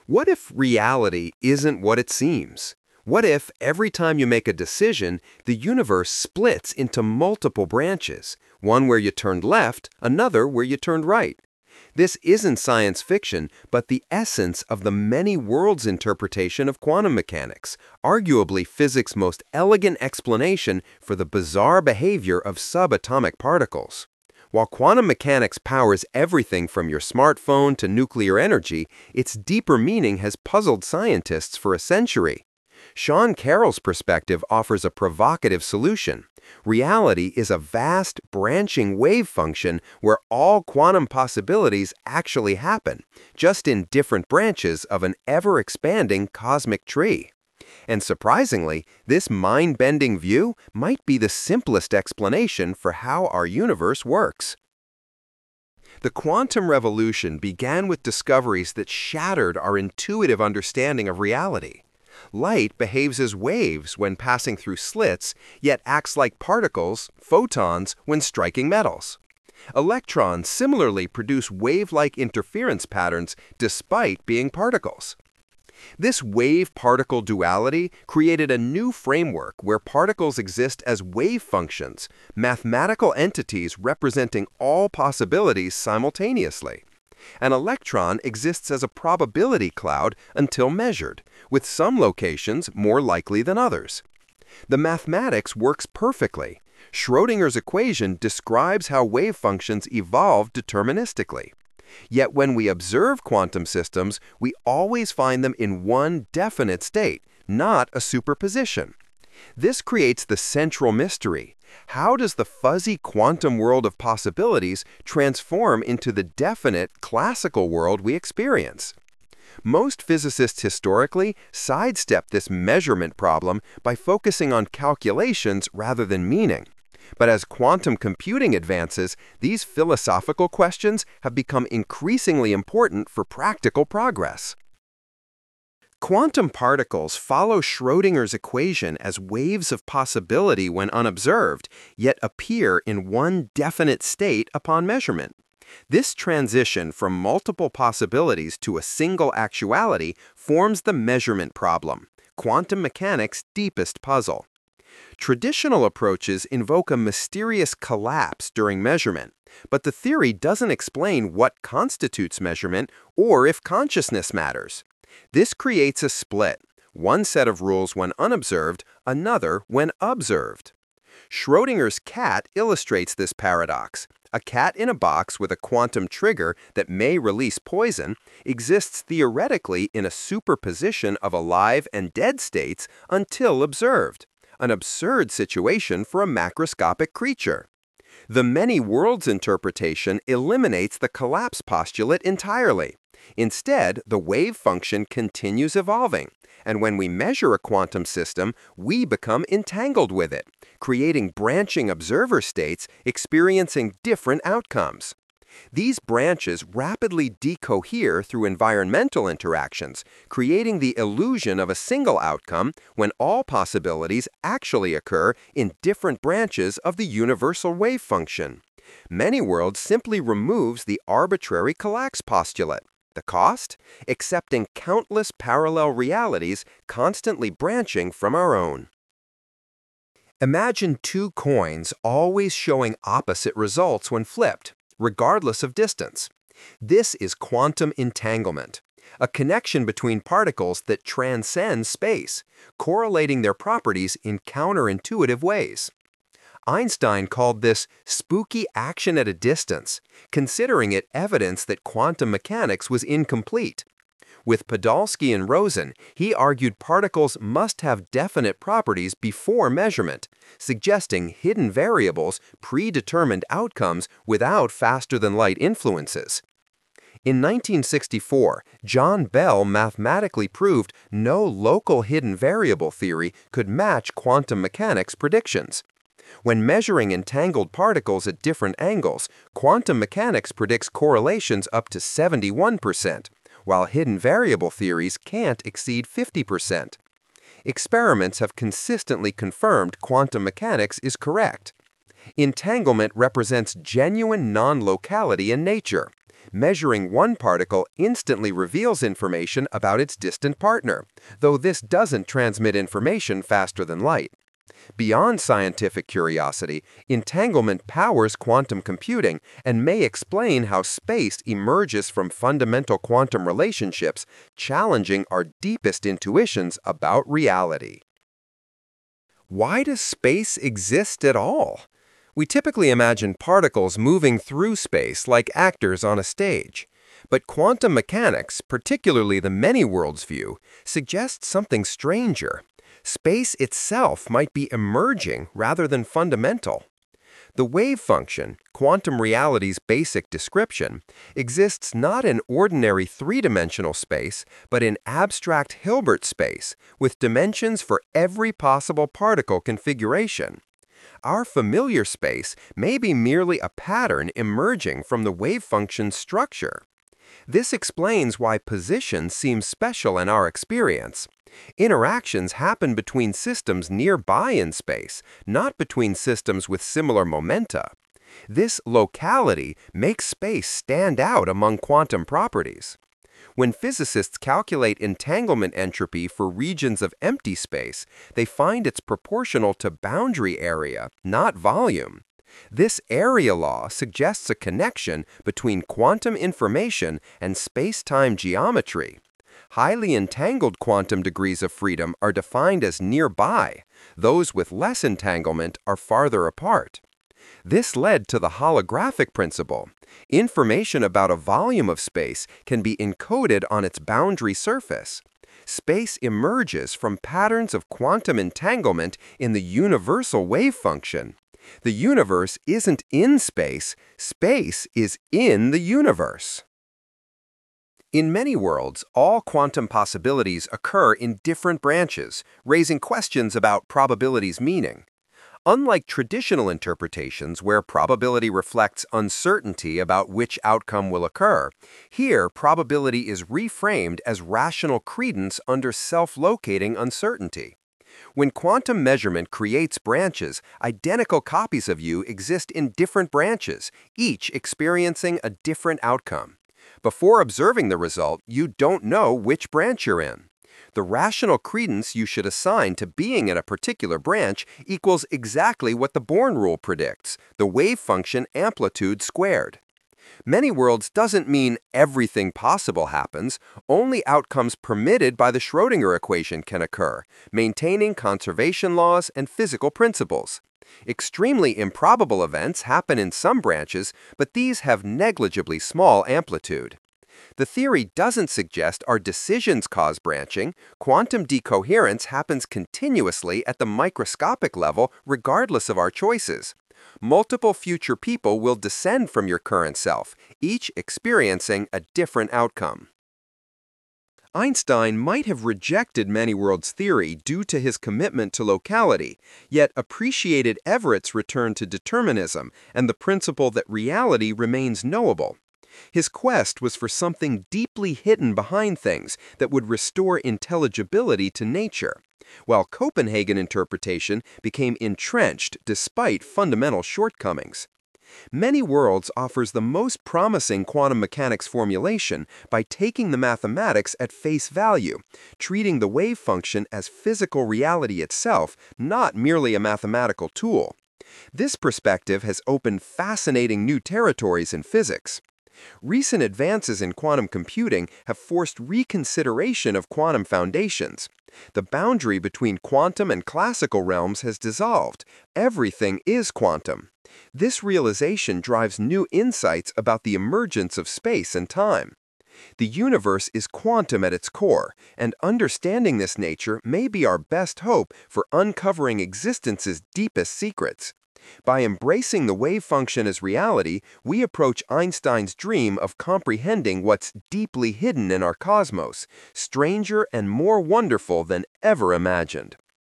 What if reality isn't what it seems? What if every time you make a decision, the universe splits into multiple branches, one where you turned left, another where you turned right? This isn't science fiction, but the essence of the many worlds interpretation of quantum mechanics, arguably physics' most elegant explanation for the bizarre behavior of subatomic particles. While quantum mechanics powers everything from your smartphone to nuclear energy, its deeper meaning has puzzled scientists for a century. Sean Carroll's perspective offers a provocative solution. Reality is a vast, branching wave function where all quantum possibilities actually happen, just in different branches of an ever-expanding cosmic tree. And surprisingly, this mind-bending view might be the simplest explanation for how our universe works. The quantum revolution began with discoveries that shattered our intuitive understanding of reality. Light behaves as waves when passing through slits, yet acts like particles, photons, when striking metals. Electrons similarly produce wave-like interference patterns despite being particles. This wave-particle duality created a new framework where particles exist as wave functions, mathematical entities representing all possibilities simultaneously. An electron exists as a probability cloud until measured, with some locations more likely than others. The mathematics works perfectly. Schrödinger's equation describes how wave functions evolve deterministically. Yet when we observe quantum systems, we always find them in one definite state, not a superposition. This creates the central mystery. How does the fuzzy quantum world of possibilities transform into the definite classical world we experience? Most physicists historically sidestep this measurement problem by focusing on calculations rather than meaning. But as quantum computing advances, these philosophical questions have become increasingly important for practical progress. Quantum particles follow Schrödinger's equation as waves of possibility when unobserved, yet appear in one definite state upon measurement. This transition from multiple possibilities to a single actuality forms the measurement problem, quantum mechanics' deepest puzzle. Traditional approaches invoke a mysterious collapse during measurement, but the theory doesn't explain what constitutes measurement or if consciousness matters. This creates a split, one set of rules when unobserved, another when observed. Schrödinger's cat illustrates this paradox. A cat in a box with a quantum trigger that may release poison exists theoretically in a superposition of alive and dead states until observed. An absurd situation for a macroscopic creature. The many worlds interpretation eliminates the collapse postulate entirely. Instead, the wave function continues evolving, and when we measure a quantum system, we become entangled with it, creating branching observer states experiencing different outcomes. These branches rapidly decohere through environmental interactions, creating the illusion of a single outcome when all possibilities actually occur in different branches of the universal wave function. Many worlds simply removes the arbitrary collapse postulate. The cost? Accepting countless parallel realities constantly branching from our own. Imagine two coins always showing opposite results when flipped, regardless of distance. This is quantum entanglement, a connection between particles that transcends space, correlating their properties in counterintuitive ways. Einstein called this spooky action at a distance, considering it evidence that quantum mechanics was incomplete. With Podolsky and Rosen, he argued particles must have definite properties before measurement, suggesting hidden variables, predetermined outcomes without faster-than-light influences. In 1964, John Bell mathematically proved no local hidden variable theory could match quantum mechanics predictions. When measuring entangled particles at different angles, quantum mechanics predicts correlations up to 71%, while hidden variable theories can't exceed 50%. Experiments have consistently confirmed quantum mechanics is correct. Entanglement represents genuine non-locality in nature, Measuring one particle instantly reveals information about its distant partner, though this doesn't transmit information faster than light. Beyond scientific curiosity, entanglement powers quantum computing and may explain how space emerges from fundamental quantum relationships, challenging our deepest intuitions about reality. Why does space exist at all? We typically imagine particles moving through space like actors on a stage. But quantum mechanics, particularly the many worlds view, suggests something stranger. Space itself might be emerging rather than fundamental. The wave function, quantum reality's basic description, exists not in ordinary three-dimensional space, but in abstract Hilbert space, with dimensions for every possible particle configuration. Our familiar space may be merely a pattern emerging from the wave function's structure. This explains why position seems special in our experience. Interactions happen between systems nearby in space, not between systems with similar momenta. This locality makes space stand out among quantum properties. When physicists calculate entanglement entropy for regions of empty space, they find it's proportional to boundary area, not volume. This area law suggests a connection between quantum information and space-time geometry. Highly entangled quantum degrees of freedom are defined as nearby. Those with less entanglement are farther apart. This led to the holographic principle. Information about a volume of space can be encoded on its boundary surface. Space emerges from patterns of quantum entanglement in the universal wave function. The universe isn't in space, space is in the universe. In many worlds, all quantum possibilities occur in different branches, raising questions about probability's meaning. Unlike traditional interpretations where probability reflects uncertainty about which outcome will occur, here probability is reframed as rational credence under self-locating uncertainty. When quantum measurement creates branches, identical copies of you exist in different branches, each experiencing a different outcome. Before observing the result, you don't know which branch you're in. The rational credence you should assign to being in a particular branch equals exactly what the Born rule predicts, the wave function amplitude squared. Many worlds doesn't mean everything possible happens, only outcomes permitted by the Schrödinger equation can occur, maintaining conservation laws and physical principles. Extremely improbable events happen in some branches, but these have negligibly small amplitude. The theory doesn't suggest our decisions cause branching. Quantum decoherence happens continuously at the microscopic level regardless of our choices. Multiple future people will descend from your current self, each experiencing a different outcome. Einstein might have rejected many worlds theory due to his commitment to locality, yet appreciated Everett's return to determinism and the principle that reality remains knowable. His quest was for something deeply hidden behind things that would restore intelligibility to nature, while Copenhagen interpretation became entrenched despite fundamental shortcomings. Many worlds offers the most promising quantum mechanics formulation by taking the mathematics at face value, treating the wave function as physical reality itself, not merely a mathematical tool. This perspective has opened fascinating new territories in physics. Recent advances in quantum computing have forced reconsideration of quantum foundations. The boundary between quantum and classical realms has dissolved. Everything is quantum. This realization drives new insights about the emergence of space and time. The universe is quantum at its core, and understanding this nature may be our best hope for uncovering existence's deepest secrets. By embracing the wave function as reality, we approach Einstein's dream of comprehending what's deeply hidden in our cosmos, stranger and more wonderful than ever imagined.